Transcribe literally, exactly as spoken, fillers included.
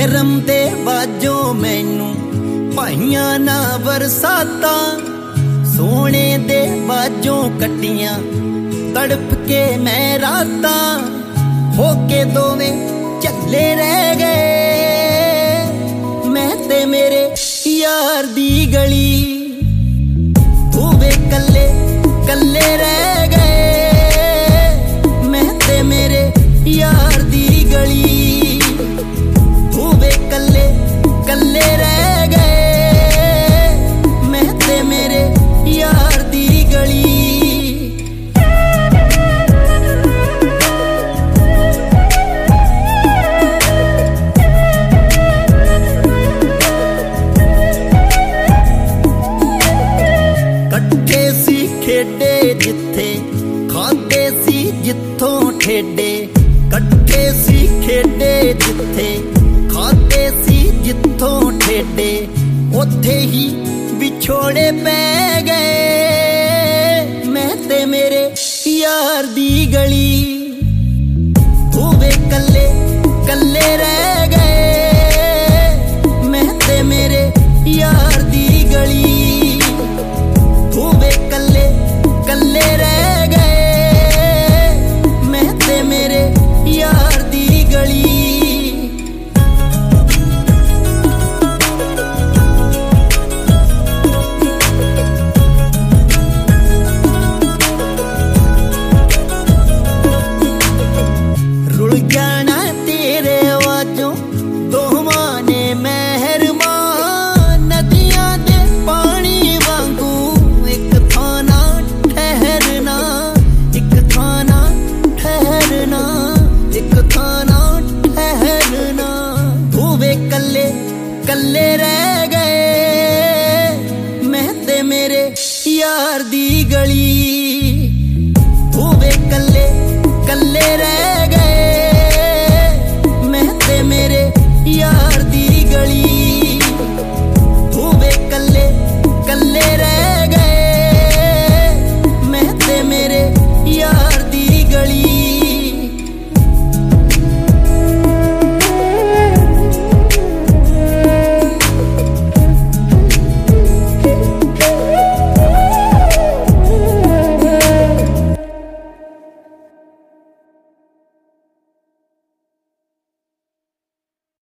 Carrom दे बाजों मैनू पाइयां ना बरसातां, सोने दे बाजों कट्टियां तड़प के मैं रातां, होके दोवें झल्ले रह गए मैं ते मेरे यार दी गली। दोवें कल्ले कल्ले रह गए मैं ते मेरे यार दी गली। दोवें कल्ले कल्ले रह गए मैं ते मेरे यार दी गली। कट्ठे सी खेडे जिथे खाते सी जिथों ठेडे, कट्ठे सी खेडे जिथे खाते सी जिथों ठेडे, उथे ही विछोड़े पै गए मैं ते मेरे यार दी गली। दोवें कल्ले कल्ले रह गए मैं ते मेरे यार दी गली। दोवें कल्ले कल्ले रह गए मैं ते मेरे यार दी गली। रुल जाना तेरे वाजों दोवां ने मेहरबान, नदियां दे पानी वांगू एक थाना ठहरना, एक थाना ठहरना, एक थाना ठहरना। दोवें कल्ले कल्ले रह गए मैं ते मेरे यार दी गली। दोवें कल्ले कल्ले रह गए मैं ते मेरे यार दी गली।